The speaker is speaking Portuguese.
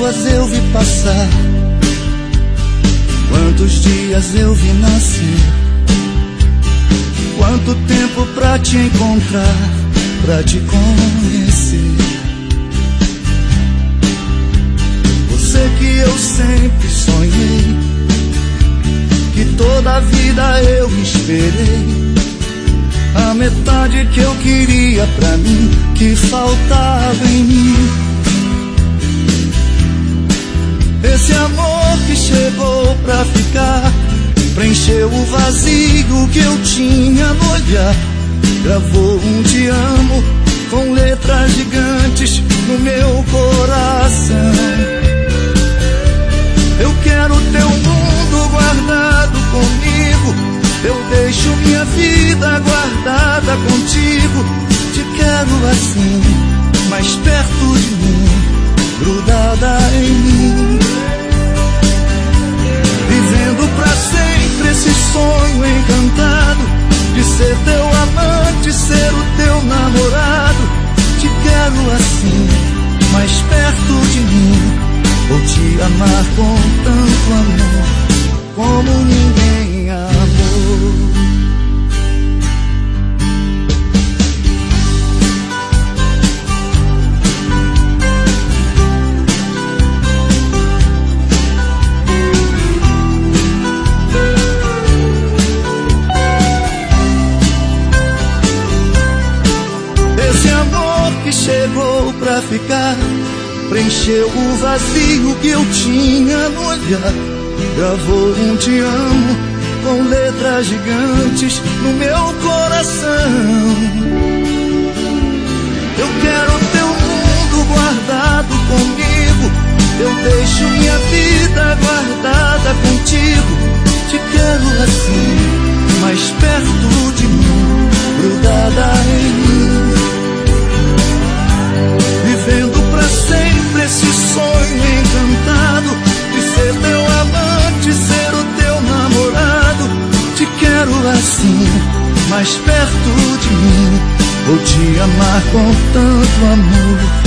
horas eu vi passar, quantos dias eu vi nascer, quanto tempo pra te encontrar, pra te conhecer. Você que eu sempre sonhei, que toda a vida eu esperei, a metade que eu queria pra mim, que faltava em mim. Esse amor que chegou pra ficar, preencheu o vazio que eu tinha no olhar, gravou um te amo com letras gigantes no meu coração. Eu quero teu mundo guardado comigo, eu deixo minha vida guardada contigo. Te quero assim, mais perto de mim, grudada em mim, vivendo pra sempre esse sonho encantado de ser teu amante, ser o teu namorado. Te quero assim, mais perto de mim, vou te amar com tanto amor como ninguém amou. Esse amor que chegou pra ficar, preencheu o vazio que eu tinha no olhar, gravou um te amo com letras gigantes no meu coração. Eu quero teu mundo guardado comigo, eu deixo minha vida guardada contigo. Te quero assim, mais perto de mim, grudada em mim, vivendo pra sempre esse sonho encantado de ser teu amante, ser o teu namorado. Te quero assim, mais perto de mim, vou te amar com tanto amor